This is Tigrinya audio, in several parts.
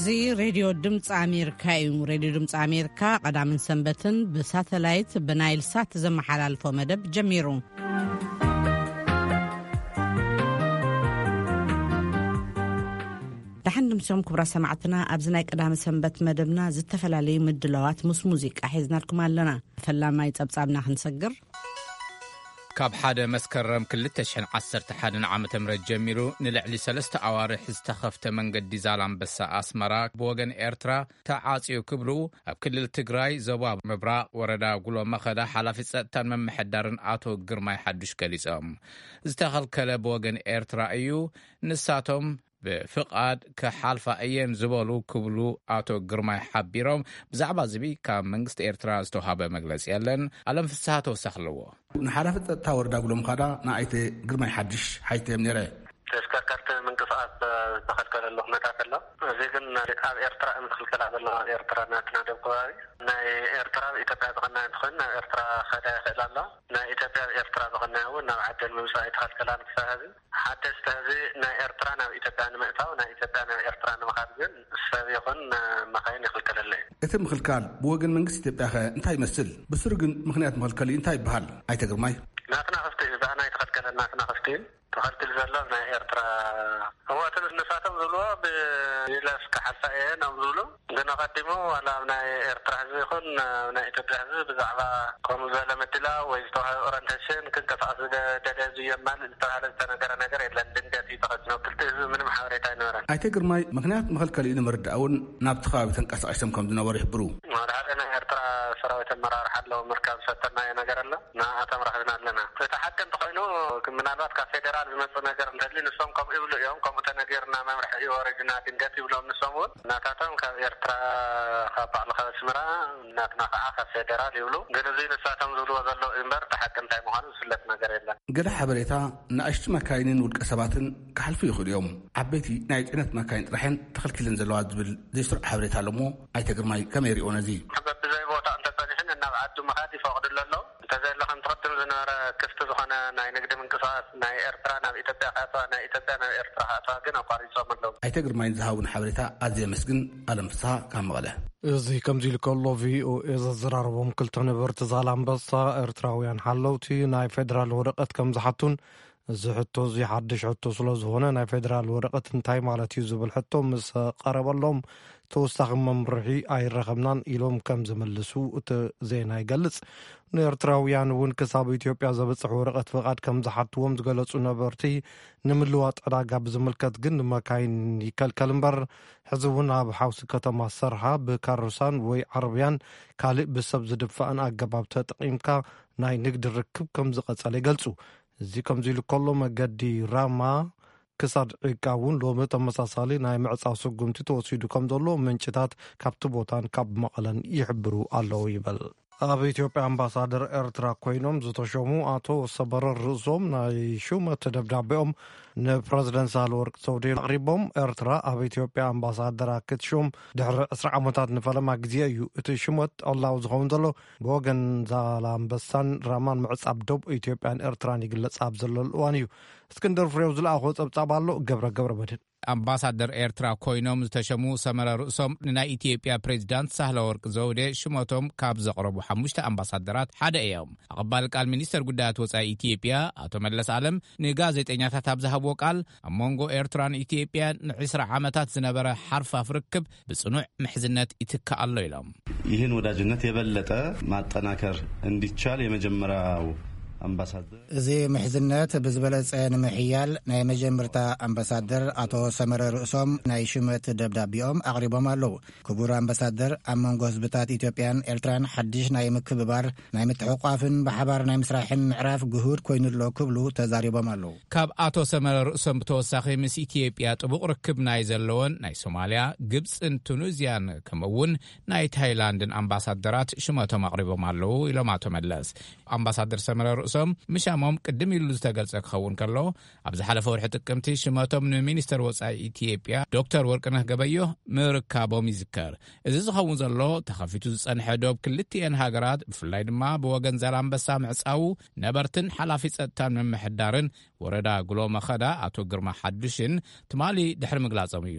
زي راديو دمፅ أمريكا راديو دمፅ أمريكا قدام سنبتن بساتلايت بنايل سات زمحلالفو مدب جميرو دحن دمسهم كبرى سمعتنا أبزناي قدام سنبت مدبنا زتفلالي مدلوات موسيقى أحيزنا لكم لنا فلما يتبصابنا خنسقر كاب حدا مسكرم كل تشحن عصر تحدن عام تمرد جميرو نلعلي سلسة عوارح استخفت من قد ديزالان بس أسمراك بوغن إرترا تعاصيو كبرو بكل التقراي زباب مبراء وردا قلو مخدا حلافي ستان من محدارن آتو قرماي حدوش كاليسام استخل كلا بوغن إرترا أيو نساتهم بفقاد كحالفة أيام زبالو كبلو آتو قرماي حبيرهم بزعبا زبي كمنغست إرترا استوهابا مجلس يلن ألم فساتو سخلوه نحرفت تاور داغلو مخدا نايته غرماي حدش حيته منيره تذكرت من قصات دخلت له نتاكلا زين اب ارترا مخلكلا بالله ارترا ناتنا دبقاي نا ارترا ايتابيا بغنا ندخلنا ارترا خدا خلالا نا ايتابيا ارترا بغنا ونا عدل موسى دخلكلا فهذه حتى استهزي نا ارترا نا ايتابيا نمتاو نا ايتابيا نا ارترا مخارجن سابقا مخاين يخلكلا لي اتم خلكال بوغن منغست ايتابيا انتي يمثل بسرغن مخنيات مخلكلي انتي بحال ايتغرماي ناتنا خفتي بهنا يتخلكلا ناتنا خفتي تخلت الزلمة إرترا هو تلس نساتهم زلوا بيلاس كحسائين أو زلوا لنا قدموا على من إرترا زيخون من إتباع زي بزعبا قوم زلمة تلا ويستوها أورانتشين كنت فاز دلازي يمال استهلا استنقر نقر إلا دندتي تخزنوا كلت من محاوريتين ورا أيتقر ماي مخنيات مخلكلي إن مرد أو نابتخا بتنقص عشتم كم دنا وريح برو أنا إرترا سراوة المرار حل ومركب ستنا ينقر الله نا أتمر حدنا لنا فتحكم تقينوا من الوقت كفيدرال زمص نجر ندلي نسوم كم يقولوا يوم كم تنجرنا ما رح يورجنا تنجتي ولا نسومون ناتاتهم كإرترا خبع الخسمرة ناتنا خاصة فيدرال يقولوا جنزين ساتهم زلوا زلوا إمبر تحكم تاي مهانو سلت نجر إلا قد حبريتا نعشت مكاينين والكسباتن كحلفي خل يوم عبيتي نعيش إنت مكاين رحين دخل كلن زلوات بالديسر حبريتا لمو أي تجر ماي كميري أونزي حبب زي بوتا أنت تانيحن إنه عدو مهادي فقد الله تزال لهم تقدم زنارة كفت زخنا ناي نقد من قصاص ناي إرترا ناي إتباع حاطا ناي إتباع ناي إرترا حاطا جنا قاري صامن لهم أي تجر ماين زهاون حبريتا أزي مسكن ألم فسها كم غله إزاي كم زي لكله في أو إذا الزرار ومكل تنبرت زعلان بس إرتراويان حلوتي ناي فدرال ورقة كم زحتون زحتو زي حدش عتو سلوز هنا ناي فدرال ورقة انتاي مالتي زبل حتو مس قرب لهم توستخدم ممرحي أي رقمنان إلهم كم زملسو زينا يجلس نيرتراويان ونكساب إثيوبيا زبط ورقة فقاد كم زحتوهم زجلسوا نبرتي نملوات عراقة بزملكت جن ما كاين يكلمبر حزبنا بحوس كتما سرها بكاروسان وعربيان كالي بسبب دفعان أجباب تقيمك ناي نقدر ركب كم زقت على جلسوا زي كم زي لكله مجدي راما كسر قاون لو متمساسالي ناي معصا سقمتي توسيدو كم دولو منچታት كابت بوتان كاب مقلن يحبرو الله يبل ኣብ ኢትዮጵያ ኣምባሳደር ኤርትራ ኮይኖም ዝተሾሙ ኣቶ ሰበረር ርእሶም ናይ ሹመት ደብዳቤኦም ንፕረዚደንት ሳህለወርቅ ዘውዴ ኣቕሪቦም ኤርትራ ኣብ ኢትዮጵያ ኣምባሳደር ክትሾም ድሕሪ 10 ዓመታት ንፈለማ ግዜ እዩ እቲ ሹመት ኣላው ዝኸውን ዘሎ ብወገን ዛላምበሳን ራማን ምዕጻብ ደቡብ ኢትዮጵያን ኤርትራን ይግለጽ ኣብ ዘሎ እዋን እዩ እስክንድር ፍሬው ዝለኣኾ ጸብጻብ ኣሎ ገብረ መድህን ኣምባሳደር ኤርትራ ኮይኖም ዝተሸሙ ሰመረ ርእሶም ንናይ ኢትዮጵያ ፕሬዝዳንት ሳህለወርቅ ዘውዴ ሽመቶም ካብ ዘቕረቡ 5 ኣምባሳደራት ሓደ እዮም ኣቐባሊ ቃል ሚኒስተር ጉዳያት ወጻኢ ኢትዮጵያ ኣቶ መለስ ዓለም ንጋዜጠኛታት ኣብ ዝሃብዎ ቃል ኣብ መንጎ ኤርትራን ኢትዮጵያን ን20 ዓመታት ዝነበረ ሓርፋፍ ርክብ ብጽኑዕ ምሕዝነት ይትካእ ኣሎ ኢሎም ይህን ወዳጅነት የበለጠ ማጠናከር እንዲቻል የመጀመሪያው أمباسادر زي محزنات بزبلة نمحيال ناي مجمرتا أمباسادر أتو سمر رؤسهم ناي شمت دبدابيهم أغربهم اللو كبور أمباسادر أمون غزبتات إثيوبيان إلتران حديش ناي مكببار ناي متحقافن بحبار ناي مسراحن معراف جهود كوين اللو كبلو تزاريبهم اللو كاب أتو سمر رؤسهم بتوساخي مس إثيوبيا تبق ركب ناي زلون ناي سوماليا جبس تونسيان كمون ناي تايلاندن أمباسادرات شمتهم أغربهم اللو إلى ما تملس أمباسادر سمر رؤسهم مشامهم قدم يلو ዝተገልጸ ክኸውን ከሎ ኣብዚ ሓለፈ ወርሒ ጥቅምቲ ሽመቶም ንሚኒስተር ወጻኢ ኢትዮጵያ ዶክተር ወርቅነህ ገበዮ ምርካቦም ይዝከር እዚ ዝኸውን ዘሎ ተኸፊቱ ዝጸንሐ ዶብ ክልቲአን ሃገራት ብፍላይ ድማ ብወገን ዛላምበሳ ምዕጻው ነበርትን ሓላፊ ጸጥታን መምሕዳርን ወረዳ ጉሎ መኸዳ ኣቶ ግርማ ሓዱሽን ትማሊ ድሕሪ ምግላጾም እዩ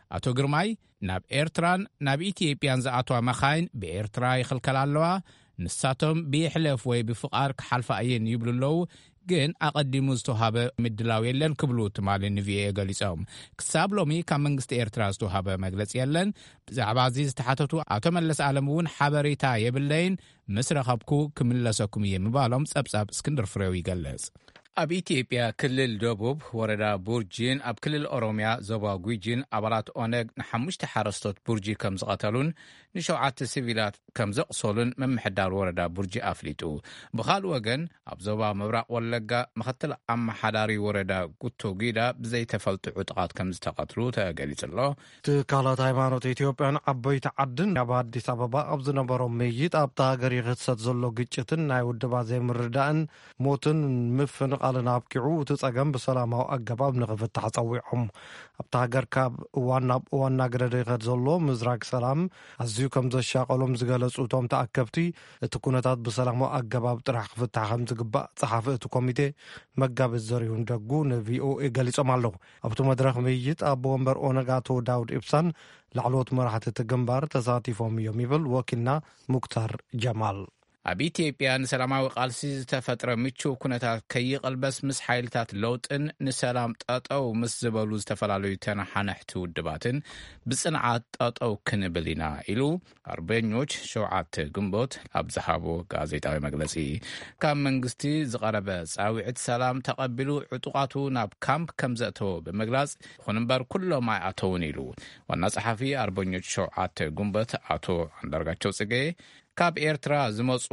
ኣቶ ግርማይ ናብ ኤርትራን ናብ ኢትዮጵያን ዝኣተዋ መኻይን ብኤርትራ ይኽልከል ኣለዋ ንሳቶም ብይሕለፍ ወይ ብፍቓድ ክሓልፋ እየን ይብሉ ኣለዉ ግን ኣቐዲሙ ዝተውሃበ ምድላው የለን ክብሉ ትማሊ ንቪኦኤ ገሊፆም ክሳብ ሎሚ ካብ መንግስቲ ኤርትራ ዝተውሃበ መግለፂ የለን ብዛዕባ እዚ ዝተሓተቱ ኣቶ መለስ ዓለም እውን ሓበሬታ የብለይን ምስ ረኸብኩ ክምለሰኩም እየ ምባሎም ጸብጻብ እስክንድር ፍሬው ይገልጽ ኣብ ኢትዮጵያ ክልል ደቡብ ወረዳ ቡርጂን ኣብ ክልል ኦሮሚያ ዞባ ጉጂን ኣባላት ኦነግ ንሓሙሽተ ሓረስቶት ቡርጂ ከም ዝቐተሉን ንሸውዓተ ሲቪላት ከም ዘቕሰሉን መምሕዳር ወረዳ ቡርጂ ኣፍሊጡ ብኻልእ ወገን ኣብ ዞባ ምብራቕ ወለጋ ምኽትል ኣመሓዳሪ ወረዳ ጉቶ ጊዳ ብዘይተፈልጥዑ ጥቃት ከም ዝተቐትሉ ተገሊጹ ኣሎ ትካላት ሃይማኖት ኢትዮጵያን ዓበይቲ ዓድን ኣብ ኣዲስ ኣበባ ኣብ ዝነበሮም መይጥ ኣብታ ሃገር ይኽሰት ዘሎ ግጭትን ናይ ውድባት ዘይምርዳእን ሞትን ምፍንቃልን ኣብቂዑ እቲ ጸገም ብሰላማዊ ኣገባብ ንኽፍታሕ ጸዊዖም ኣብታ ሃገር ካብ እዋን ናብ እዋን እናገረደ ይኸድ ዘሎ ምዝራግ ሰላም ኣዝዩ ከም ዘሻቀሎም ዝገለጹ እቶም ተኣከብቲ እቲ ኩነታት ብሰላማዊ ኣገባብ ጥራሕ ክፍታሕ ከም ዝግባእ ጸሓፊ እቲ ኮሚቴ መጋቢት ዘሪሁን ደጉ ንቪኦኤ ገሊጾም ኣለዉ ኣብቲ መድረኽ መይጥ ኣብ ወንበር ኦነግ ኣቶ ዳውድ ኢብሳን ላዕለዎት መራሕቲ እቲ ግንባር ተሳቲፎም እዮም ይብል ወኪልና ሙክታር ጀማል ኣብ ኢትዮጵያ ንሰላማዊ ቃልሲ ዝተፈጥረ ምቹው ኩነታት ከይቕልበስ ምስ ሓይልታት ለውጥን ንሰላም ጠጠው ምስ ዝበሉ ዝተፈላለዩ ተናሓነሕቲ ውድባትን ብጽንዓት ጠጠው ክንብል ኢና ኢሉ ኣርበኞች ሸውዓተ ግንቦት ኣብ ዝሃቦ ጋዜጣዊ መግለጺ ካብ መንግስቲ ዝቐረበ ጻዊዕት ሰላም ተቐቢሉ ዕጡቃቱ ናብ ካምፕ ከም ዘእተወ ብምግላጽ ይኹን እምበር ኩሎም ኣይኣተውን ኢሉ ዋና ጸሓፊ ኣርበኞች ሸውዓተ ግንቦት ኣቶ አንዳርጋቸው ጽጌ ካብ ኤርትራ ዝመፁ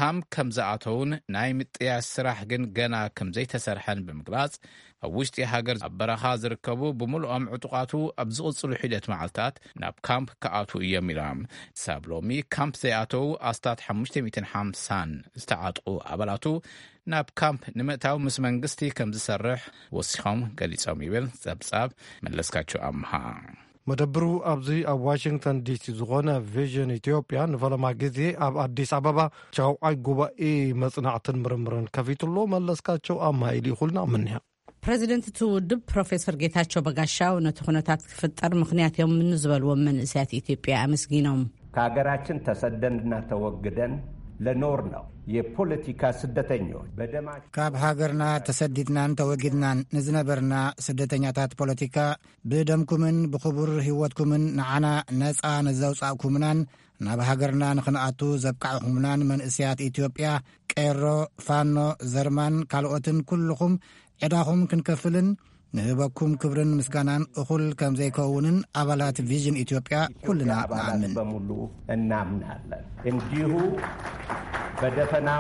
ከም ዝኣተውን ናይ ምጥያስ ስራሕ ግን ገና ከም ዘይተሰርሐን ብምግላጽ ኣብ ውሽጢ ሃገር ኣብ በረኻ ዝርከቡ ብምልኦም ዕጡቃቱ ኣብ ዝቕጽሉ ሒደት መዓልትታት ናብ ካምፕ ከኣቱ እዮም ኢሎም ሳብ ሎሚ ካምፕ ዘይኣተው ኣስታት 550 ዝተዓጥቁ ኣባላቱ ናብ ካምፕ ንምእታው ምስ መንግስቲ ከም ዝሰርሕ ወሲኾም ገሊፆም ይብል ጸብጻብ መለስካቸው ኣምሃ መደብሩ ኣብዚ ኣብ ዋሽንግተን ዲሲ ዝኾነ ቪዥን ኢትዮጵያ ንፈለማ ግዜ ኣብ ኣዲስ ኣበባ ቻውዓይ ጉባኤ መጽናዕትን ምርምርን ከፊትሎ መለስካቸው ኣማኢል ይኹልና ምንያ ፕሬዚደንት ትውድብ ፕሮፌሰር ጌታቸው በጋሻው ነቲ ኩነታት ክፍጠር ምክንያት እዮም ዝበልዎም መንእሰያት ኢትዮጵያ አመስጊኖም ከሀገራችን ተሰደንና ተወግደን ለኖር ነው የፖለቲካ ስደተኞች ካብ ሃገርና ተሰዲድናን ተወጊድናን ንዝነበርና ስደተኛታት ፖለቲካ ብደምኩምን ብኽቡር ህይወትኩምን ንዓና ነፃ ነዘውፃእኩምናን ናብ ሃገርና ንኽንኣቱ ዘብቃዕኹምናን መንእስያት ኢትዮጵያ ቄሮ ፋኖ ዘርማን ካልኦትን ኩልኹም ዕዳኹም ክንከፍልን ንህበኩም ክብርን ምስጋናን እኹል ከም ዘይከውንን ኣባላት ቪዥን ኢትዮጵያ ኩልና ንኣምን በሙሉ እናምናለን እንዲሁ በደፈናው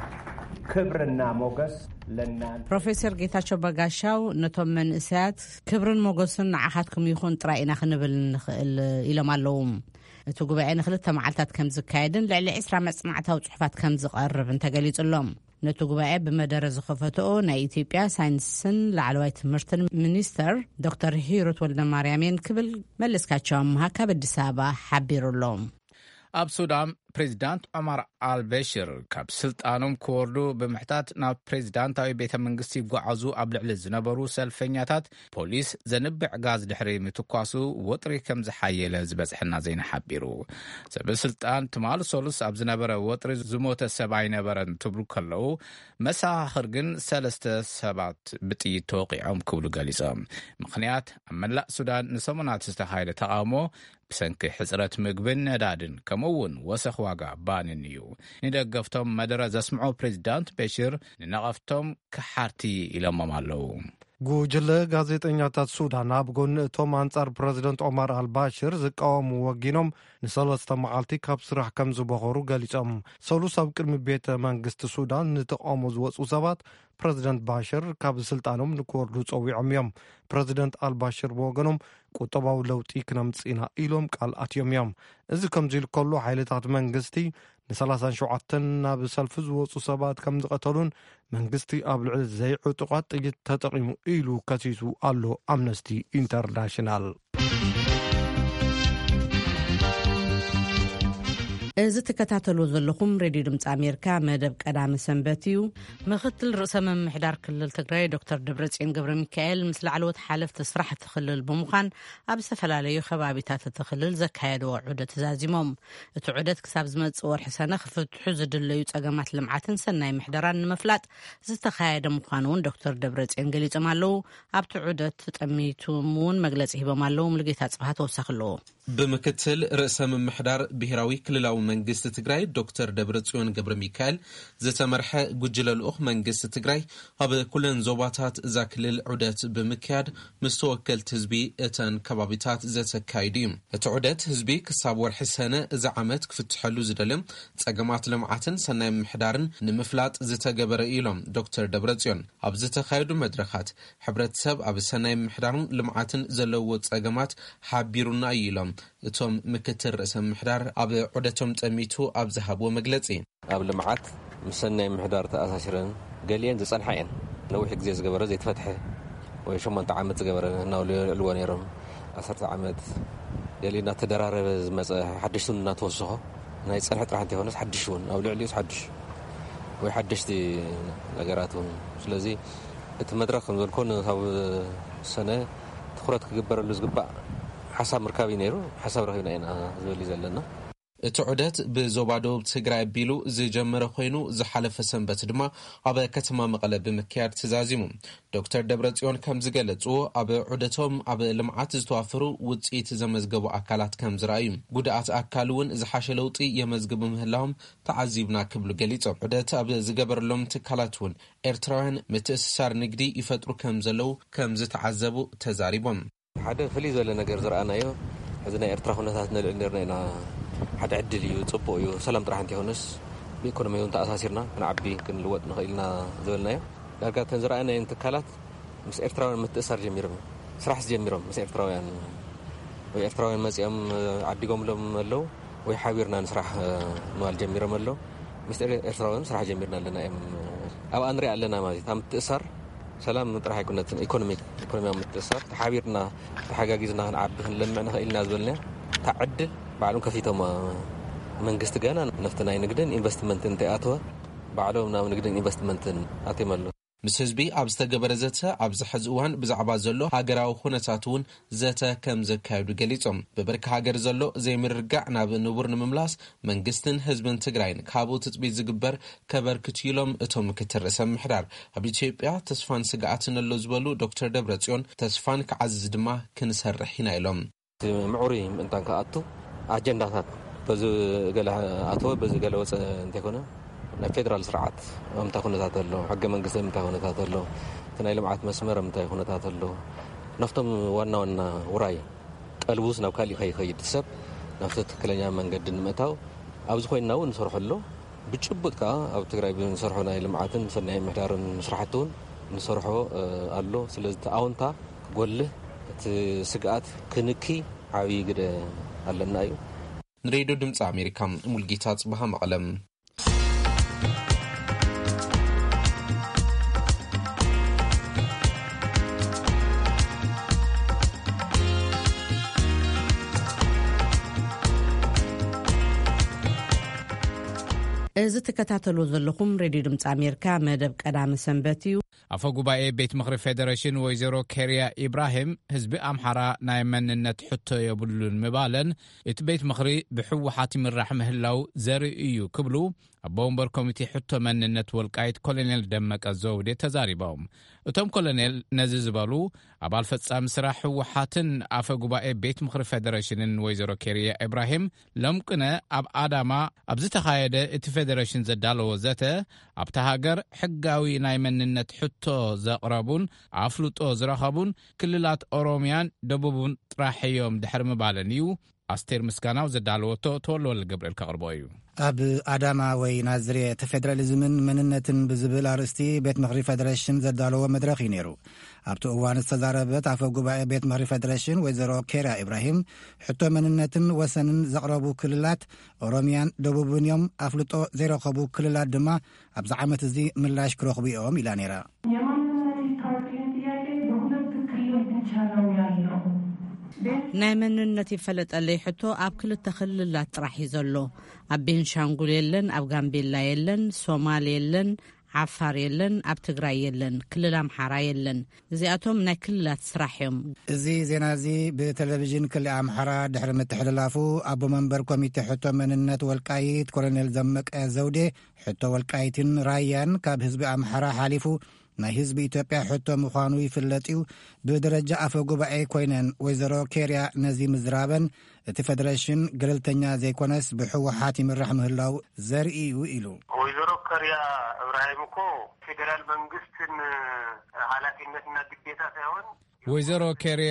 ክብርና ሞገስ ለናን ፕሮፌሰር ጌታቸው በጋሻው ነቶም መንእሰያት ክብርን ሞገስን ንዓኻትኩም ይኹን ጥራይ ኢና ክንብል ንኽእል ኢሎም ኣለዉ እቲ ጉባኤ ንኽልተ መዓልታት ከም ዝካየድን ልዕሊ 20 መጽናዕታዊ ጽሑፋት ከም ዝቐርብ ተገሊጹሎም ነቲ ጉባኤ ብመደረ ዝኸፈትኦ ናይ ኢትዮጵያ ሳይንስን ላዕለዋይ ትምህርትን ሚኒስተር ዶክተር ሂሩት ወልደማርያምን ክብል መለስካቸው ኣምሃ ካብ ኣዲስ ኣበባ ሓቢሩሎም ኣብ ሱዳን ፕሬዚዳንት ዑመር አልበሽር ካብ ስልጣኖም ክወርዱ ብምሕታት ናብ ፕሬዚዳንታዊ ቤተ መንግስቲ ይጓዓዙ ኣብ ልዕሊ ዝነበሩ ሰልፈኛታት ፖሊስ ዘንብዕ ጋዝ ድሕሪ ምትኳሱ ወጥሪ ከም ዝሓየለ ዝበፅሕና ዜና ሓቢሩ ሰበስልጣን ትማል ሶሉስ ኣብ ዝነበረ ወጥሪ ዝሞተ ሰብኣይ ነበረን ትብሉ ከለዉ መሳኽር ግን 3 ሰባት ብጥይት ተወቂዖም ክብሉ ገሊፆም ምክንያት ኣብ መላእ ሱዳን ንሰሙናት ዝተኻየደ ተቃውሞ ብሰንኪ ሕፅረት ምግብን ነዳድን ከምኡውን ወሰኽ ዋጋ ባንን እዩ ንደገፍቶም መደረ ዘስምዑ ፕሬዚዳንት በሽር ንነቐፍቶም ክሓርቲ ኢሎሞም ኣለዉ ጉጅለ ጋዜጠኛታት ሱዳን ኣብ ጎኒ እቶም አንጻር ፕሬዚደንት ዑመር አልባሽር ዝቃወሙ ወጊኖም ንሰለስተ መዓልቲ ካብ ስራሕ ከም ዝበኸሩ ገሊፆም ሰሉስ ኣብ ቅድሚ ቤተ መንግስቲ ሱዳን ንተቃውሞ ዝወፁ ሰባት ፕሬዚደንት ባሽር ካብ ስልጣኖም ንክወርዱ ፀዊዖም እዮም ፕሬዚደንት አልባሽር ብወገኖም ቁጠባዊ ለውጢ ክነምፅኢና ኢሎም ቃል ኣትዮም እዮም እዚ ከምዚ ኢሉ ከሎ ሓይልታት መንግስቲ ን37 ናብ ሰልፊ ዝወፁ ሰባት ከም ዝቐተሉን መንግስቲ ኣብ ልዕሊ ዘይዕጡቃት ጥይት ተጠቂሙ ኢሉ ከሲሱ ኣሎ ኣምነስቲ ኢንተርናሽናል እዚ ተከታተሉ ዘለኹም ሬድዮ ድምፂ ኣሜሪካ መደብ ቀዳሚ ሰንበትዩ ምክትል ርእሰ መምሕዳር ክልል ትግራይ ዶክተር ደብረጽዮን ገብረ ሚካኤል ምስ ላዕለዎት ሓለፍቲ ስራሕ ትኽልል ብምዃን ኣብ ዝተፈላለዩ ከባቢታት ትኽልል ዘካየድዎ ዑደት ተዛዚሞም እቲ ዑደት ክሳብ ዝመጽእ ወርሒ ሰነ ክፍትሑ ዝድለዩ ጸገማት ልምዓትን ሰናይ ምሕደራን ንምፍላጥ ዝተካየደ ምዃኑ እውን ዶክተር ደብረጽዮን ገሊጾም ኣለዉ ኣብቲ ዑደት ተጠሚቱም እውን መግለጺ ሂቦም ኣለዉ ሙሉጌታ ጽባህ ተወሳኺ ኣለዎ ብምክትል ርእሰ መምሕዳር ብሄራዊ ክልላዊ መንግስቲ ትግራይ ዶክተር ደብረጽዮን ገብረ ሚካኤል ዝተመርሐ ጉጅለ ልኡኽ መንግስቲ ትግራይ ኣብ ኩለን ዞባታት እዛ ክልል ዑደት ብምክያድ ምስ ተወከልቲ ህዝቢ እተን ከባቢታት ዘተካይዱ እዩ እቲ ዑደት ህዝቢ ክሳብ ወርሒ ሰነ እዚ ዓመት ክፍትሐሉ ዝደልም ጸገማት ልምዓትን ሰናይ ምሕዳርን ንምፍላጥ ዝተገበረ ኢሎም ዶክተር ደብረጽዮን ኣብ ዝተካየዱ መድረኻት ሕብረተሰብ ኣብ ሰናይ ምሕዳርን ልምዓትን ዘለዎ ጸገማት ሓቢሩና ኢሎም እቶም ምክትል ርእሰ ምሕዳር ኣብ ዑደቶም ጠሚቱ ኣብ ዝሃብዎ መግለጺ ኣብ ልምዓት ምስ ሰናይ ምሕዳር ተኣሳሲረን ገሊአን ዝጸንሐ እየን ነዊሕ ግዜ ዝገበረ ዘይተፈትሐ ወይ 8 ዓመት ዝገበረ እናልዕልዎ ነይሮም 10 ዓመት ገሊና ተደራረበ ዝመጸ ሓድሽቱን እናተወስኾ ናይ ጸንሐ ጥራሕ እንተይኮነስ ሓድሽ እውን ኣብ ልዕሊኡ ሓድሽ ወይ ሓድሽቲ ነገራት እውን ስለዚ እቲ መድረኽ ከም ዘልኮን ካብ ሰነ ትኩረት ክግበረሉ ዝግባእ ሓሳብ ምርካብ ነይሩ ሓሳብ ረኺብና ኢና ዝብል ዘለና እቲ ዑደት ብዞባ ደቡብ ትግራይ ኣቢሉ ዝጀመረ ኮይኑ ዝሓለፈ ሰንበት ድማ ኣብ ከተማ መቐለ ብምክያድ ተዛዚሙ ዶክተር ደብረጽዮን ከም ዝገለጹ ኣብ ዑደቶም ኣብ ልምዓት ዝተዋፈሩ ውጽኢት ዘመዝገቡ ኣካላት ከም ዝረኣዩ ጉድኣት ኣካል እውን ዝሓሸ ለውጢ የመዝግቡ ምህላዎም ተዓዚብና ክብሉ ገሊጾም ዑደት ኣብ ዝገበረሎም ትካላት እውን ኤርትራውያን ምትእስሳር ንግዲ ይፈጥሩ ከም ዘለው ከም ዝተዓዘቡ ተዛሪቦም ሓደ ፍልይ ዝበለ ነገር ዝረኣናዮ ሕዚ ናይ ኤርትራ ኩነታት ንልዕል ነርና ኢና ሓደ ዕድል እዩ ጽቡቕ እዩ ሰላም ጥራሕ እንተይኮነስ ብኢኮኖሚ እውን ተኣሳሲርና ክንዓቢ ክንልወጥ ንኽእልና ዝበልናዮ ዳርጋ ተን ዝረኣናየን ትካላት ምስ ኤርትራውያን ምትእሳር ጀሚሮም ስራሕ ዝጀሚሮም ምስ ኤርትራውያን ወይ ኤርትራውያን መጺኦም ዓዲጎምሎም ኣለው ወይ ሓቢርና ንስራሕ ንዋል ጀሚሮም ኣለው ምስ ኤርትራውያን ስራሕ ጀሚርና ኣለና እዮም ኣብ ኣንሪኣ ኣለና ማለት ኣብ ምትእሳር ሰላም ጥራሕ ኣይኮነት ኢኮኖሚያዊ ምትእሳር ተሓቢርና ተሓጋጊዝና ክንዓቢ ክንለምዕ ንኽእልና ዝበልና ተዕድል ባዕሎም ከፊቶም መንግስቲ ገና ነፍቲ ናይ ንግድን ኢንቨስትመንትን እንተይኣተወ ባዕሎም ናብ ንግድን ኢንቨስትመንትን ኣትዮም ኣሎ ምስ ህዝቢ ኣብ ዝተገበረ ዘተ ኣብ ዝሕዚ እዋን ብዛዕባ ዘሎ ሃገራዊ ኩነታት እውን ዘተ ከም ዘካየዱ ገሊጾም ብብርኪ ሃገር ዘሎ ዘይምርጋዕ ናብ ንቡር ንምምላስ መንግስትን ህዝብን ትግራይን ካብኡ ትፅቢት ዝግበር ከበርክቱ ኢሎም እቶም ምክትል ርእሰ ምሕዳር ኣብ ኢትዮጵያ ተስፋን ስግኣትን ኣሎ ዝበሉ ዶክተር ደብረጽዮን ተስፋን ክዓዝዝ ድማ ክንሰርሕ ኢና ኢሎም ምዑሪ ምእንታን ከኣቱ ኣጀንዳታት በዚ ገለ ኣተወ በዚ ገለ ወፀ እንተይኮነ ናይ ፌደራል ስርዓት እንታይ ኩነታት ኣሎ ሕገ መንግስቲ እንታይ ኩነታት ኣሎ እቲ ናይ ልምዓት መስመር እንታይ ኩነታት ኣሎ ናፍቶም ዋና ዋና ውራይ ቀልቡስ ናብ ካሊእ ከይኸይድ ሰብ ናብቲ ትክክለኛ መንገዲ ንምእታው ኣብዚ ኮይንና እውን ንሰርሖ ኣሎ ብጭቡጥ ከዓ ኣብ ትግራይ ብንሰርሖ ናይ ልምዓትን ሰናይ ምሕዳርን ስራሕቲ እውን ንሰርሖ ኣሎ ስለዚ ኣውንታ ጎልህ እቲ ስግኣት ክንኪ ዓብይ ግደ ኣለና እዩ ንሬድዮ ድምፂ ኣሜሪካ ሙልጌታ ጽባህ መቐለም እዚ ተከታተሉ ዘለኹም ሬድዮ ድምፂ ኣሜሪካ መደብ ቀዳሚ ሰንበት እዩ ኣፈ ጉባኤ ቤት ምክሪ ፌደሬሽን ወይዘሮ ኬርያ ኢብራሂም ህዝቢ ኣምሓራ ናይ መንነት ሕቶ የብሉን ምባለን እቲ ቤት ምክሪ ብሕወሓት ይምራሕ ምህላው ዘርኢ እዩ ክብሉ ኣብ ወንበር ኮሚቴ ሕቶ መንነት ወልቃይት ኮሎኔል ደመቀ ዘውዴ ተዛሪቦም እቶም ኮሎኔል ነዚ ዝበሉ ኣባል ፈጻሚ ስራሕ ሕወሓትን ኣፈ ጉባኤ ቤት ምክሪ ፌደሬሽንን ወይዘሮ ኬርያ ኢብራሂም ለምቅነ ኣብ ኣዳማ ኣብ ዝተኻየደ እቲ ፌደሬሽን ዘዳለዎ ዘተ ኣብታ ሃገር ሕጋዊ ናይ መንነት ሕቶ ዘቕረቡን ኣፍልጦ ዝረኸቡን ክልላት ኦሮሚያን ደቡብን ጥራሕ እዮም ድሕሪ ምባለን እዩ ኣስቴር ምስጋናው ዘዳለወቶ ተወልወል ገብርኤል ከቕርቦ እዩ ኣብ ኣዳማ ወይ ናዝሬት ፌደራሊዝምን መንነትን ብዝብል ኣርእስቲ ቤት ምክሪ ፌደሬሽን ዘዳለዎ መድረኽ እዩ ነይሩ ኣብቲ እዋን ዝተዛረበት ኣፈ ጉባኤ ቤት ምክሪ ፌደሬሽን ወይዘሮ ኬርያ ኢብራሂም ሕቶ መንነትን ወሰንን ዘቕረቡ ክልላት ኦሮሚያን ደቡብን እዮም ኣፍልጦ ዘይረኸቡ ክልላት ድማ ኣብዚ ዓመት እዚ ምላሽ ክረኽቡ እዮም ኢላ ነይራ ናይ መንነት ይፈለጠለይ ሕቶ ኣብ ክልተ ክልላት ጥራሕ ይዘሎ ኣብ ቤንሻንጉል የለን ኣብ ጋምቤላ የለን ሶማሌ የለን ዓፋር የለን ኣብ ትግራይ የለን ክልል ኣምሓራ የለን እዚኣቶም ናይ ክልላት ስራሕ እዮም እዚ ዜና እዚ ብቴሌቪዥን ክልል ኣምሓራ ድሕሪ ምትሕልላፉ ኣቦ መንበር ኮሚቴ ሕቶ መንነት ወልቃይት ኮሎኔል ዘመቀ ዘውዴ ሕቶ ወልቃይትን ራያን ካብ ህዝቢ ኣምሓራ ሓሊፉ ናይ ህዝቢ ኢትዮጵያ ሕቶ ምዃኑ ይፍለጥዩ ብደረጃ ኣፈ ጉባኤ ኮይነን ወይዘሮ ኬርያ ነዚ ምዝራበን እቲ ፌደሬሽን ገለልተኛ ዘይኮነስ ብሕወሓት ይምራሕ ምህላው ዘርእዩ ኢሉ ወይዘሮ ኬርያ እብራሂም እኮ ፌደራል መንግስትን ሓላፊነትና ግዴታ ሳይሆን ወይዘሮ ኬርያ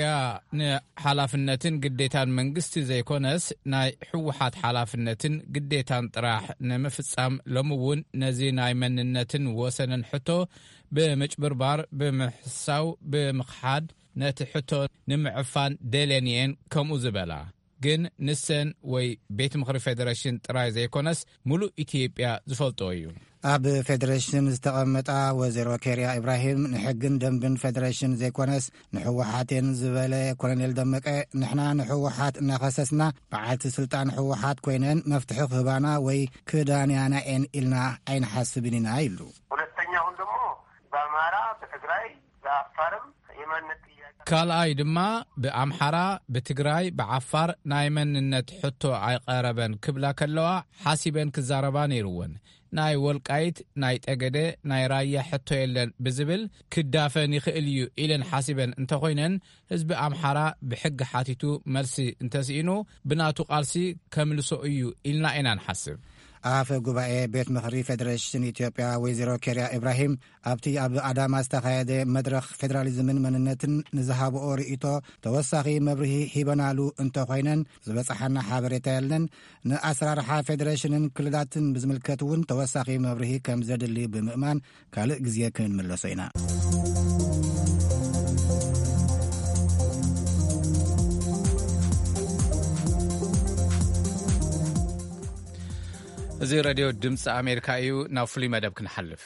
ንሓላፍነትን ግዴታን መንግስቲ ዘይኮነስ ናይ ሕወሓት ሓላፍነትን ግዴታን ጥራሕ ንምፍጻም ሎምውን ነዚ ናይ መንነትን ወሰንን ሕቶ ብምጭብርባር ብምሕሳው ብምኽሓድ ነቲ ሕቶ ንምዕፋን ደልየንየን ከምኡ ዝበላ ግን ንሰን ወይ ቤት ምኽሪ ፌደሬሽን ጥራይ ዘይኮነስ ሙሉእ ኢትዮጵያ ዝፈልጦ እዩ ኣብ ፌደሬሽን ዝተቐመጣ ወይዘሮ ኬርያ ኢብራሂም ንሕግን ደንብን ፌደሬሽን ዘይኮነስ ንሕወሓትን ዝበለ ኮሎኔል ደመቀ ንሕና ንሕወሓት እናኸሰስና በዓልቲ ስልጣን ሕወሓት ኮይነን መፍትሒ ክህባና ወይ ክዳንያና ኤን ኢልና ኣይንሓስብን ኢና ኢሉ ሁለተኛውን ደሞ በአማራ በትግራይ በአፋርም የማንነት ካልኣይ ድማ ብኣምሓራ ብትግራይ ብዓፋር ናይ መንነት ሕቶ ኣይቀረበን ክብላ ከለዋ ሓሲበን ክዛረባ ነይሩወን ናይ ወልቃይት ናይ ጠገደ ናይ ራያ ሕቶ የለን ብዝብል ክዳፈን ይኽእል እዩ ኢለን ሓሲበን እንተኾይነን ህዝቢ ኣምሓራ ብሕጊ ሓቲቱ መልሲ እንተስኢኑ ብናቱ ቃልሲ ከምልሶ እዩ ኢልና ኢና ንሓስብ ኣፈ ጉባኤ ቤት ምኽሪ ፌደሬሽን ኢትዮጵያ ወይዘሮ ኬርያ ኢብራሂም ኣብቲ ኣብ ኣዳማ ዝተኻየደ መድረኽ ፌደራሊዝምን መንነትን ንዝሃብኦ ርእቶ ተወሳኺ መብርሂ ሂበናሉ እንተኾይነን ዝበፅሓና ሓበሬታ የለን ንኣሰራርሓ ፌደሬሽንን ክልላትን ብዝምልከት እውን ተወሳኺ መብርሂ ከም ዘድሊ ብምእማን ካልእ ግዜ ክንምለሶ ኢና እዚ ሬድዮ ድምፂ ኣሜሪካ እዩ ናብ ፍሉይ መደብ ክንሓልፍ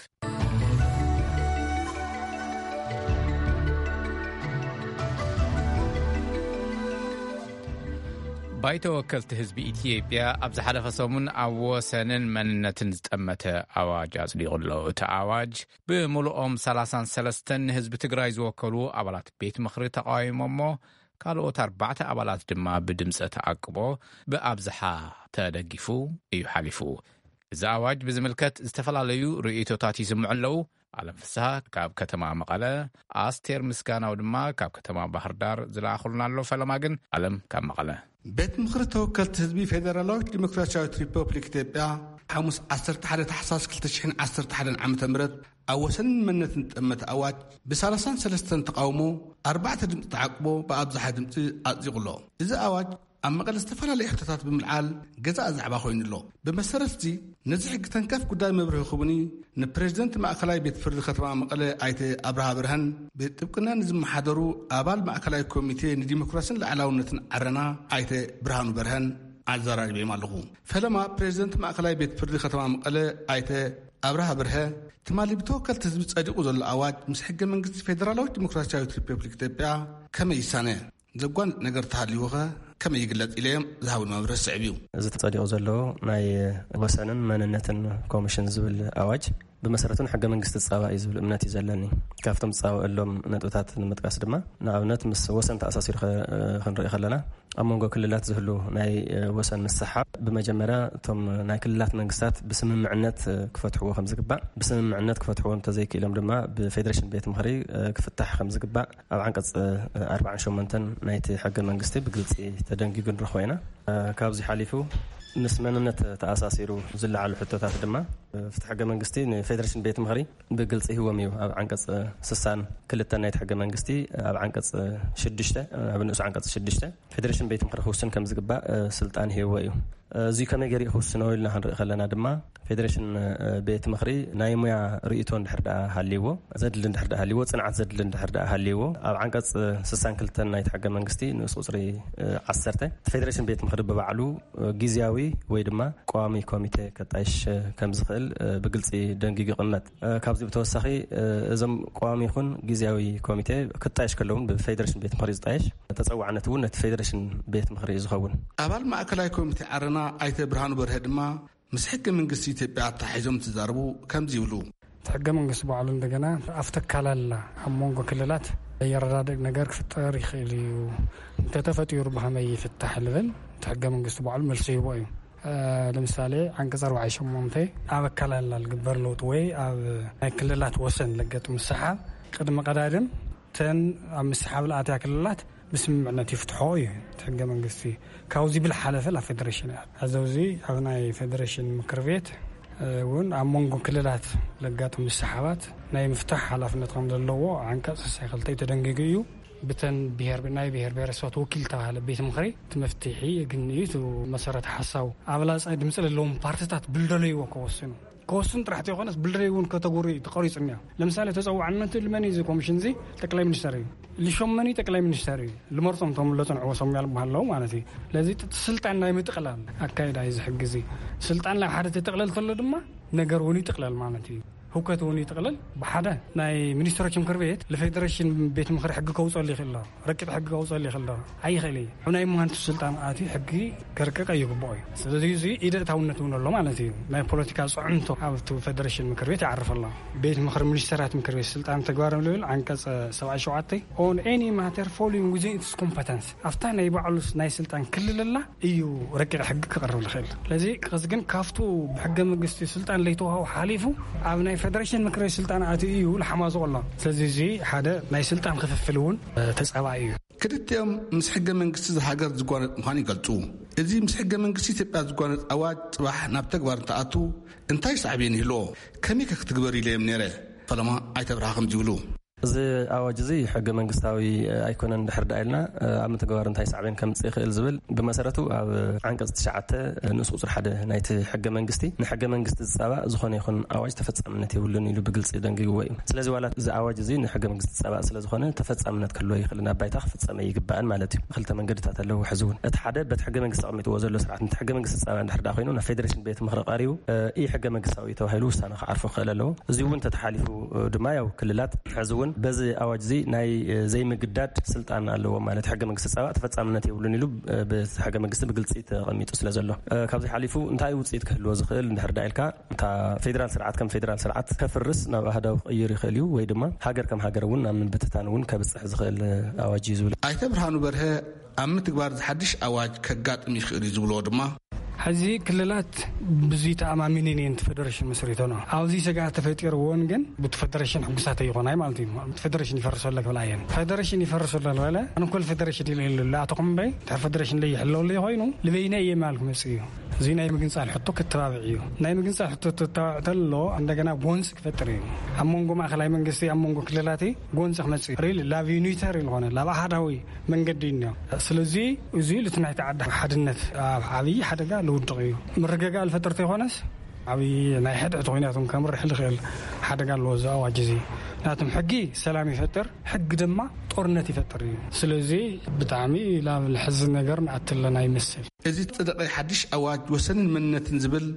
ባይተ ወከልቲ ህዝቢ ኢትዮጵያ ኣብ ዝሓለፈ ሰሙን ኣብ ወሰንን መንነትን ዝጠመተ ኣዋጅ ኣጽዲቑሎ እቲ ኣዋጅ ብምሉኦም 33 ንህዝቢ ትግራይ ዝወከሉ ኣባላት ቤት ምኽሪ ተቃዊሞሞ ካልኦት 4 ኣባላት ድማ ብድምፀ ተኣቅቦ ብኣብዝሓ ተደጊፉ እዩ ሓሊፉ እዚ ኣዋጅ ብዝምልከት ዝተፈላለዩ ርእይቶታት ይስምዑ ኣለዉ ዓለም ፍስሓ ካብ ከተማ መቐለ ኣስቴር ምስጋናው ድማ ካብ ከተማ ባህር ዳር ዝለኣኹልና ኣሎ ፈለማ ግን ዓለም ካብ መቐለ ቤት ምኽሪ ተወከልቲ ህዝቢ ፌደራላዊት ዲሞክራሲያዊት ሪፐብሊክ ኢትዮጵያ ሓሙስ 11 ታሕሳስ 2011 ዓ.ም ኣብ ወሰንን መንነትን ዝጠመተ ኣዋጅ ብ33 ተቃውሞ 4 ድምፂ ተዓቅቦ ብኣብዝሓ ድምፂ ኣጽዲቑሎ እዚ ኣዋጅ ኣብ መቐለ ዝተፈላለዩ ሕቶታት ብምልዓል ገዛእ ዛዕባ ኮይኑሎ ብመሰረት እዚ ነዚ ሕጊ ተንከፍ ጉዳይ መብርሂ ክቡኒ ንፕሬዚደንት ማእከላይ ቤት ፍርዲ ከተማ መቐለ ኣይተ ኣብርሃ ብርሃን ብጥብቅና ንዝመሓደሩ ኣባል ማእከላይ ኮሚቴ ንዲሞክራሲን ላዕላውነትን ዓረና ኣይተ ብርሃኑ በርሀን ኣዘራሪቦም ኣለኹ ፈለማ ፕሬዚደንት ማእከላይ ቤት ፍርዲ ከተማ መቐለ ኣይተ ኣብርሃ ብርሀ ትማሊ ብተወከልቲ ህዝቢ ጸዲቑ ዘሎ ኣዋጅ ምስ ሕገ መንግስቲ ፌደራላዊት ዲሞክራሲያዊት ሪፐብሊክ ኢትዮጵያ ከመይ ይሳነ ዘጓን ነገር ተሃልይወኸ ከመይ ይግለጽ ኢለም ዝሃብን መብርህ ስዕብ እዩ እዚ ተጸዲቑ ዘሎ ናይ ወሰንን መንነትን ኮሚሽን ዝብል ኣዋጅ ብመሰረቱን ሕገ መንግስቲ ጸባ እዩ ዝብል እምነት እዩ ዘለኒ ካብቶም ጸባእሎም ነጥብታት ንምጥቃስ ድማ ንኣብነት ምስ ወሰን ተኣሳሲሩ ክንርኢ ከለና ኣብ መንጎ ክልላት ዝህሉ ናይ ወሰን ምስሓብ ብመጀመርያ እቶም ናይ ክልላት መንግስታት ብስምምዕነት ክፈትሕዎ ከም ዝግባእ ብስምምዕነት ክፈትሕዎ እንተዘይክኢሎም ድማ ብፌደሬሽን ቤት ምኽሪ ክፍታሕ ከም ዝግባእ ኣብ ዓንቀጽ 48 ናይቲ ሕገ መንግስቲ ብግልፂ ተደንጊጉ ንረኽቦ ኢና ካብዚ ሓሊፉ ምስ መንነት ተኣሳሲሩ ዝለዓሉ ሕቶታት ድማ ፍትሒ ሕገ መንግስቲ ንፌደሬሽን ቤት ምኽሪ ብግልፂ ህዎም እዩ ኣብ ዓንቀጽ 62 ናይቲ ሕገ መንግስቲ ኣብ ዓንቀጽ 6 ኣብ ንኡስ ዓንቀጽ 6 ፌደሬሽን ቤት ምኽሪ ክውስን ከም ዝግባእ ስልጣን ሂዎ እዩ እዚ ከመይ ገይሩ ክውስኖ ኢልና ክንርኢ ከለና ድማ ፌደሬሽን ቤት ምኽሪ ናይ ሙያ ርእይቶ እንድሕር ደኣ ሃልይዎ ዘድሊ እንድሕር ደኣ ሃልይዎ ጽንዓት ዘድሊ እንድሕር ደኣ ሃልይዎ ኣብ ዓንቀጽ 62 ናይቲ ሕገ መንግስቲ ንኡስ ቁጽሪ 10 ፌደሬሽን ቤት ምኽሪ ብባዕሉ ግዝያዊ ወይ ድማ ቋሚ ኮሚቴ ከጣይሽ ከም ዝኽእል ብግልፂ ደንጊጉ ይቕመጥ ካብዚ ብተወሳኺ እዞም ቋሚ ይኹን ግዝያዊ ኮሚቴ ክጣይሽ ከለውን ብፌደሬሽን ቤት ምኽሪ ዝጣይሽ ተጸዋዕነት እውን ነቲ ፌደሬሽን ቤት ምክሪ ዝኸውን ኣባል ማእከላይ ኮሚቴ ዓረና ኣይተ ብርሃኑ በርሀ ድማ ምስ ሕገ መንግስቲ ኢትዮጵያ ተሓሒዞም ትዛረቡ ከምዚ ይብሉ ሕገ መንግስቲ በዓሉ እንደገና ኣፍተካላላ ኣብ መንጎ ክልላት የረዳድእ ነገር ክፍጠር ይኽእል እዩ እንተተፈጢሩ ብኸመይ ይፍታሕ ልብል ሕገ መንግስቲ በዓሉ መልሲ ይህቦ እዩ ለምሳሌ አንቀጽ 48 ኣብ ኣካላላ ዝግበር ለውጥ ወይ ኣብ ናይ ክልላት ወሰን ለገጡ ምስሓብ ቅድመ ቀዳድም ተን ኣብ ምስሓብ ለኣትያ ክልላት ብስምምዕነት ይፍትሖ እዩ ሕገ መንግስቲ ካብዚ ብል ሓለፈ ላ ፌደሬሽን ኣዘውዚ ኣብ ናይ ፌደሬሽን ምክር ቤት እውን ኣብ መንጎ ክልላት ለጋጡ ምስሓባት ናይ ምፍታሕ ሓላፍነት ከም ዘለዎ አንቀጽ 62 ተደንጊጉ እዩ بتن بيهر بيرسوت وكيل تاعها لبيت مخري تمفتحي يجنيت ومسارات حساو أولاس أيد مثل اللون بارتات بلدري وكوسن كوسن راح تيجونس بلدري كاتيجوري تقارير سنيا لمثال تسوي عنه الماني زي كوميشن زي تكلم منشتري اللي شو ماني تكلم منشتري المرتم تملتون عوسم يالب هاللو معناتي لازم تسلطان نايم تقلال أكيد عايز حق زي سلطان لا حد تقلل تلو دما نجاروني تقلل معناتي هو كتوني تقلل بحدا ناي منستر كم كربيت الفيدريشن بيت مخرج حق كوصل لي خلا ركب حق كوصل لي خلا أي خلي هنا مهندس السلطان آتي حقي كركك أيوب باي سلزي إذا تاونتون الله معناتي ما بوليتيكال صعنتو حاولتوا فيدريشن مكربيت يعرف الله بيت مخرج منسترات مكربيت السلطان تجارم لول عن كذا سبع شعاتي on any matter following within its competence أفتنا يبعلوس ناي سلطان كل الله أيو ركب حقك قرب الخيل لذي قصدين كافتو بحق مجلس السلطان ليتوها وحالفه أو فدريشن مكري سلطان عاديو لحماز والله سلزي حدا ناي سلطان خففلون تسعبايو كدتيم مسحق منقسي هاجر زغوانت مخاني قلتو اذي مسحق منقسي تبع زغوانت اواج صباح نابتكبر تاعتو انتاي صعبين هلو كمي كتغبري لي منيره فلما ايتبرهم جولو زي أواج زي حق منقساوي أيكون نحرد إلنا عم تجار انتهي صعبين كم تسيخ الزبل بمسارته أو عنقص تشعته نسوس حدا نايت حق منقستي نحق منقست السبع زخون يكون أواج تفتح منتي ولن يلو بجلس إذا جوي سلزي ولا زي أواج زي نحق منقست السبع سلزي خونه تفتح منت كله يخلينا بيت أخف تسمى يجبان مالتي خلت من قدرت له حزون اتحدى بتحق منقست عم يتوازن له سرعة نحق منقست السبع نحرد أخوينه نفيدريشن بيت مخرق قاريو إيه حق منقساوي توهلوس أنا عارفه خلاله زي وانت تحالفوا دمايا وكللات حزون بز أواج زي ناي زي مجدات سلطان الله مالت حق منقست السبع تفتح منتي يقولون يلو بحق منقست بجلس قميت سلزله كابز حالفوا انتهي وتصيد كهلو زخيل نحرد إلك تا فيدرال سرعات كم فيدرال سرعات كفرس نبى هذا غير خليو ويدما هاجر كم هاجر ون من بتتانون كبس زخيل أواج يزول أيتبرهانو برها عم تكبر حدش أواج كجات ميخير يزولو دما هذه كللات بزيت أمامينين أنت فدريشن مسريتنا أو زي سجع تفتير وونجن بتفدريشن حقسات يقوناي مالتين فدريشن يفرسوا لك ولا ين فدريشن يفرسوا لك ولا أنا كل فدريشن اللي لا تقوم به فدريشن اللي يحلوا اللي هاينو لبينا يمالكم مسيو زي نايم جنسال حطوا كترابعيو نايم جنسال حطوا تلو عندنا بونس كفترين أمونجو ما خلاي من قصي أمونجو كللاتي بونس خمسي ريل لا فينيتر الهون لا واحد هوي من قدينا سلزي وزي لتنعت عد حد النت عبي حد قال ودغيو مرقا الفترة تيخونس عبي ناي حد عطويناتهم كامر حل خيل حد قال وزا واجزي ناتم حقي سلام يفتر حق دما طورنت يفتر سلازي بتعمي لا الحزن نجر نعتلنا يمثل إذا تدقي حدش أواج وسن من تنزبل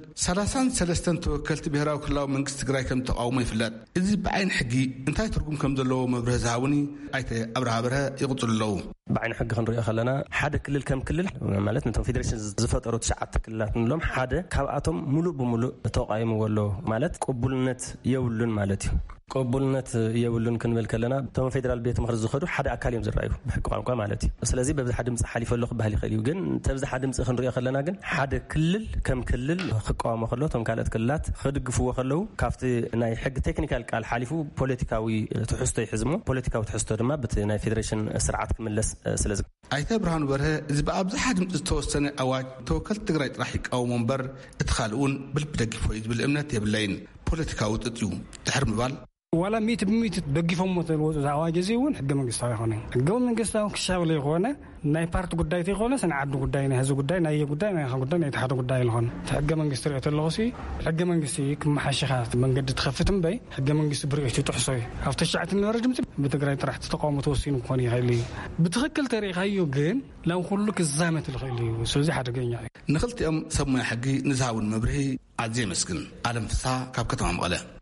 33 توكلت بهراو كلاو من قستقراي كم تقاومي فلات إذا بعين حقي انتهي ترقم كم دلو مبرز هاوني ايتي أبرها برها يغطل له بعين حق خنري خلنا حدا كلل كم كلل مالتنا تم فيدريشن زفتروا تشعت كلات نلوم حدا كاباتهم ملو بملو توقايم ولو مالت قبولنت يولن مالتي قبولنت يولن كنبل كلنا تم فيدرال بيت مخرج خدو حدا أكاليم زرعيو بحق قانقا مالتي سلازي ببز حدا مصح حليف اللغ بهالي خليو جن تبز حدا مصح خنري خلنا جن حدا كلل كم كلل خقوا مخلو تم كالت كلات خد قفوا خلو كافتي ناي حق تكنيكال قال حليفو بوليتيكاوي تحسو يحزمو بوليتيكاوي تحسو دما بت ناي فيدريشن سرعات كملس سلازي أيتا برهانو برها إذا بأبز حدا متوسطن أواج توكلت تقرأ راح أو منبر اتخالون بالبدقي فويد بالأمنات يبلين بوليتيكاوي تتيو تحرم بال ولا ميت بميت بقيفهم مثل عواج زيون حق من قصة خانين حق من قصة كشاف لي خانة ناي بارت قداي تي خانة سنعد قداي نهزو قداي ناي قداي ناي خان قداي ناي قداي الخان حق من قصة اللغسي حق من قصة كم حشخات من قد تخفتم بي حق من قصة بريء تحصي افتشعت من رجمت بتقرأ راح تتقاوم توصين وخاني هاي بتخكل تاريخ هايو جين لو خلوك الزامة الخيلي وسوزي حدا جين يعني نخلت سمي حقي نزاون مبرهي عزيز مسكن عالم فسا كاب كتمام غلا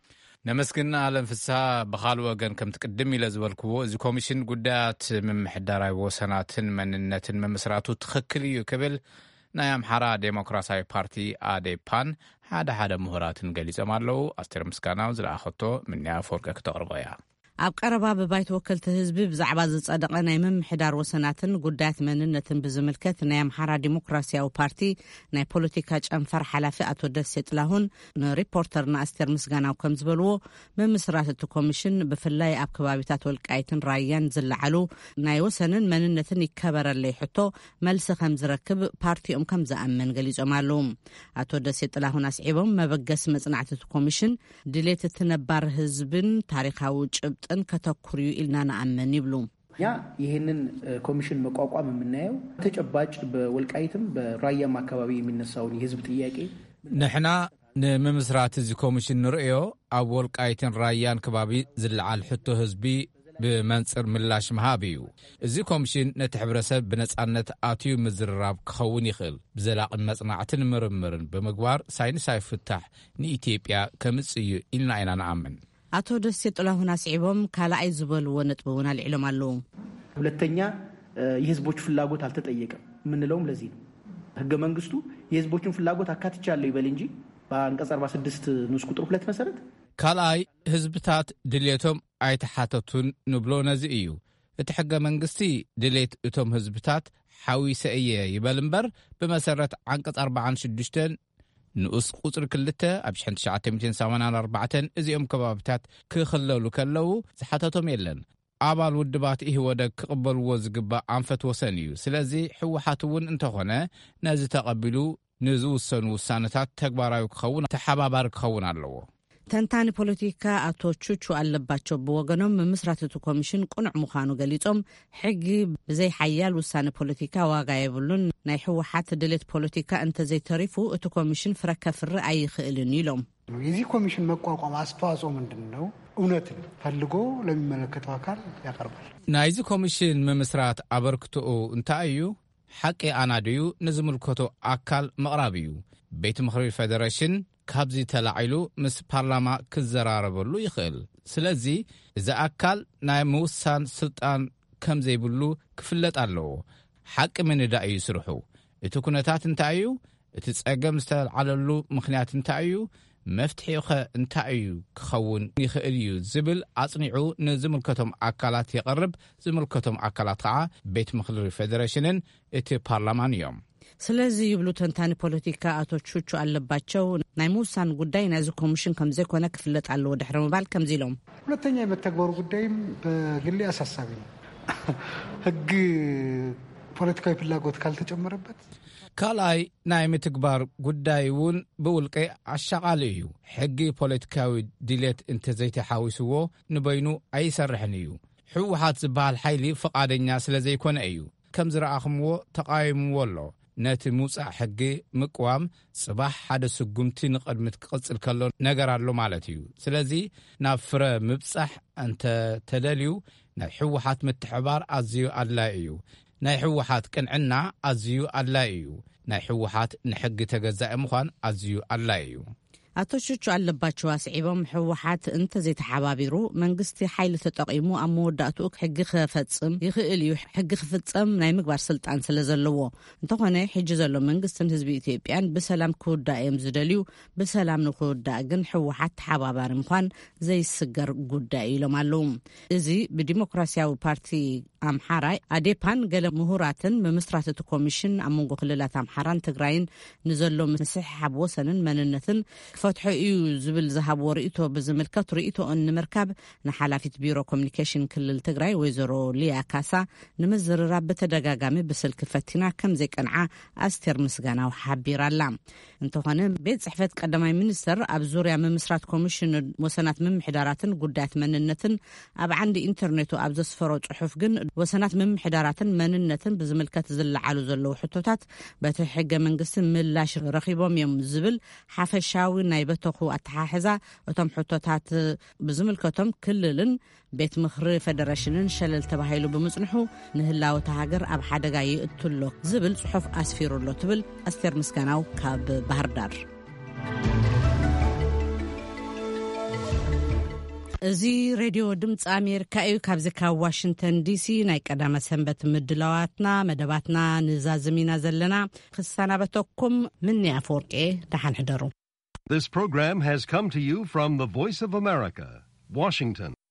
نمسكنا على انفسها بخال وغن كم تقدم إلى زبالكو زي كوميشن قدات من محدراي وسناتن مننتن ممسراتو تخكليو كبل نايم حرا ديمقراسي بارتي آديبان هذا مهراتن قليز أمالو أستر مسكاناو زل أخطو من نافورك اكتغربايا ኣብ ቀረባ ብባይት ወከልቲ ህዝቢ ብዛዕባ ዝጸደቐ ናይ ምምሕዳር ወሰናትን ጉዳያት መንነትን ብዝምልከት ናይ ኣምሓራ ዲሞክራሲያዊ ፓርቲ ናይ ፖለቲካ ጨንፈር ሓላፊ ኣቶ ደሴ ጥላሁን ንሪፖርተርና ኣስቴር ምስጋናው ከም ዝበልዎ ምምስራት እቲ ኮሚሽን ብፍላይ ኣብ ከባቢታት ወልቃይትን ራያን ዝለዓሉ ናይ ወሰንን መንነትን ይከበረለይ ሕቶ መልሲ ከም ዝረክብ ፓርቲኦም ከም ዝኣመን ገሊጾም ኣለዉ። ኣቶ ደሴ ጥላሁን ኣስዒቦም መበገስ መጽናዕቲ እቲ ኮሚሽን ድሌት እቲ ነባር ህዝብን ታሪካዊ ጭብ ጥን ከተኩሪዩ ኢልና ነአመን ይብሉ። ያ ይሄንን ኮሚሽን መቋቋም የምናየው ተጨባጭ በወልቃይትም በራያም አካባቢ የሚነሳውን የህዝብ ጥያቄ ንሕና ንምስራት እዚ ኮሚሽን ንርእዮ ኣብ ወልቃይትን ራያን ከባቢ ዝለዓል ሕቶ ህዝቢ ብመንጽር ምላሽ መሃብ እዩ። እዚ ኮሚሽን ነቲ ሕብረተሰብ ብነጻነት ኣትዩ ምዝርራብ ክኸውን ይኽእል ብዘላቂ መጽናዕትን ምርምርን ብምግባር ሳይንሳዊ ፍታሕ ንኢትዮጵያ ከምጽዩ ኢልና ኢና ነአመን። አቶ ደሴ ጥላሁን አስዒቦም ካላአይ ዝበልዎ ነጥበውን አልዕሎም አለው። ሁለተኛ የህዝቦች ፍላጎት አልተጠየቀም ምንለውም ለዚህ ነው። ህገ መንግስቱ የህዝቦችን ፍላጎት አካትቻለሁ ይበል እንጂ በአንቀጽ 46 ንዑስ ቁጥር 2 መሰረት ካላአይ ህዝብታት ድሌቶም አይተሓተቱን ንብሎ ነዚ እዩ። እቲ ሕገ መንግስቲ ድሌት እቶም ህዝብታት ሓዊሰ እየ ይበል እምበር ብመሰረት አንቀጽ 46 ንኡስ ቁጥር 2 ኣብ 1984 እዚኦም ከባቢታት ክኽለሉ ከለው ዝሓተቶም የለን። ኣባል ውድባት ይህወደግ ክቕበልዎ ዝግባእ ኣንፈት ወሰን እዩ። ስለዚ ሕወሓት እውን እንተኾነ ነዚ ተቐቢሉ ንዝውሰኑ ውሳነታት ተግባራዊ ክኸውን ተሓባባሪ ክኸውን ኣለዎ። ተንታኒ ፖለቲካ አቶ ቹቹ አለባቸው በወገኖም ምምስራት እቲ ኮሚሽን ቁኑዕ ምዃኑ ገሊጾም ሕጊ ብዘይ ሓያል ውሳነ ፖለቲካ ዋጋ የብሉን ናይ ሕወሓት ድሌት ፖለቲካ እንተዘይተሪፉ እቲ ኮሚሽን ፍረከፍሪ አይኽእልን ኢሎም። የዚህ ኮሚሽን መቋቋም አስተዋጽኦ ምንድነው? እውነትን ፈልጎ ለሚመለከተው አካል ያቀርባል። ናይዚ ኮሚሽን ምምስራት አበርክቶኡ እንታይ እዩ? ሓቂ ኣናድዩ ንዝምልከቶ አካል መቕራብ እዩ። ቤት ምክሪ ፌደሬሽን ካብዚ ተላዒሉ ምስ ፓርላማ ክዘራረበሉ ይኽእል። ስለዚ እዚ ኣካል ናይ ምውሳን ስልጣን ከም ዘይብሉ ክፍለጥ ኣለዎ። ሓቂ ምንዳእ እዩ ስርሑ። እቲ ኩነታት እንታይ እዩ? እቲ ጸገም ዝተልዓለሉ ምኽንያት እንታይ እዩ? መፍትሒኸ እንታይ እዩ ክኸውን ይኽእል እዩ ዝብል ኣጽኒዑ ንዝምልከቶም ኣካላት የቐርብ። ዝምልከቶም ኣካላት ከዓ ቤት ምክሪ ፌደሬሽንን እቲ ፓርላማን እዮም። ስለዚ ይብሉ ተንታኒ ፖለቲካ አቶ ቹቹ አለባቸው ናይ ምውሳን ጉዳይ ናይዚ ኮሚሽን ከም ዘይኮነ ክፍለጥ ኣለዎ ድሕሪ ምባል ከምዚ ኢሎም። ሁለተኛ የመተግበሩ ጉዳይም በግሌ አሳሳቢ ነው። ህግ ፖለቲካዊ ፍላጎት ካልተጨመረበት ካልኣይ ናይ ምትግባር ጉዳይ እውን ብውልቂ ኣሻቓሊ እዩ። ሕጊ ፖለቲካዊ ድሌት እንተዘይተሓዊስዎ ንበይኑ ኣይሰርሕን እዩ። ሕወሓት ዝበሃል ሓይሊ ፈቃደኛ ስለ ዘይኮነ እዩ ከም ዝረኣኽምዎ ተቃይምዎ ኣሎ። ነቲ ሙፃእ ሕጊ ምቅዋም ጽባሕ ሓደ ስጉምቲ ንቕድሚት ክቕጽል ከሎ ነገር ኣሎ ማለት እዩ። ስለዚ ናብ ፍረ ምብጻሕ እንተ ተደልዩ ናይ ሕወሓት ምትሕባር ኣዝዩ ኣድላይ እዩ። ናይ ሕወሓት ቅንዕና ኣዝዩ ኣድላይ እዩ። ናይ ሕወሓት ንሕጊ ተገዛኢ ምዃን ኣዝዩ ኣድላይ እዩ። አቶ ቹቹ አለባቸው አስዒቦም ሕወሓት እንተ ዘይተሓባቢሩ መንግስቲ ሓይሊ ተጠቂሙ ኣብ መወዳእቱ ሕጊ ክፈጽም ይኽእል እዩ። ሕጊ ክፍጸም ናይ ምግባር ስልጣን ስለ ዘለዎ እንተኾነ ሕጂ ዘሎ መንግስትን ህዝቢ ኢትዮጵያን ብሰላም ክውዳእ እዮም ዝደልዩ። ብሰላም ንክውዳእ ግን ሕወሓት ተሓባባሪ ምዃን ዘይስገር ጉዳይ ኢሎም ኣለዉ። እዚ ብዲሞክራሲያዊ ፓርቲ ኣምሓራ ኣዴፓን ገለ ምሁራትን ብምስራት እቲ ኮሚሽን ኣብ መንጎ ክልላት ኣምሓራን ትግራይን ንዘሎ ምስሕሓብ ወሰንን መንነትን ፈትሖ እዩ ዝብል ዝሃብዎ ርእቶ ብዝምልከት ርእቶ እንምርካብ ንሓላፊት ቢሮ ኮሚኒኬሽን ክልል ትግራይ ወይዘሮ ሊያ ካሳ ንምዝርራብ በተደጋጋሚ ብስልክ ፈቲና ከም ዘይቀንዓ ኣስቴር ምስጋናው ሓቢራላ። እንተኾነ ቤት ጽሕፈት ቀዳማይ ሚኒስተር ኣብ ዙርያ ምምስራት ኮሚሽን ወሰናት ምምሕዳራትን ጉዳያት መንነትን ኣብ ዓንዲ ኢንተርኔቱ ኣብ ዘስፈሮ ጽሑፍ ግን ወሰናት ምምሕዳራትን መንነትን ብዝምልከት ዝለዓሉ ዘለዉ ሕቶታት በቲ ሕገ መንግስቲ ምላሽ ረኺቦም እዮም ዝብል ሓፈሻዊ ናይ በተኹ ኣተሓሕዛ እቶም ሕቶታት ብዝምልከቶም ክልልን ቤት ምክሪ ፌደሬሽንን ሸለል ተባሂሉ ብምጽንሑ ንህላወት ሃገር ኣብ ሓደጋ ይእትሎ ዝብል ጽሑፍ ኣስፊሩሎ ትብል ኣስቴር ምስጋናው ካብ ባህር ዳር። እዚ ሬድዮ ድምፂ ኣሜሪካ እዩ። ካብዚ ካብ ዋሽንተን ዲሲ ናይ ቀዳመ ሰንበት ምድላዋትና መደባትና ንዛዝሚና ዘለና ክሳናበተኩም ምኒ ኣፈወርቄ ደሓን ሕደሩ። This program has come to you from the Voice of America, Washington.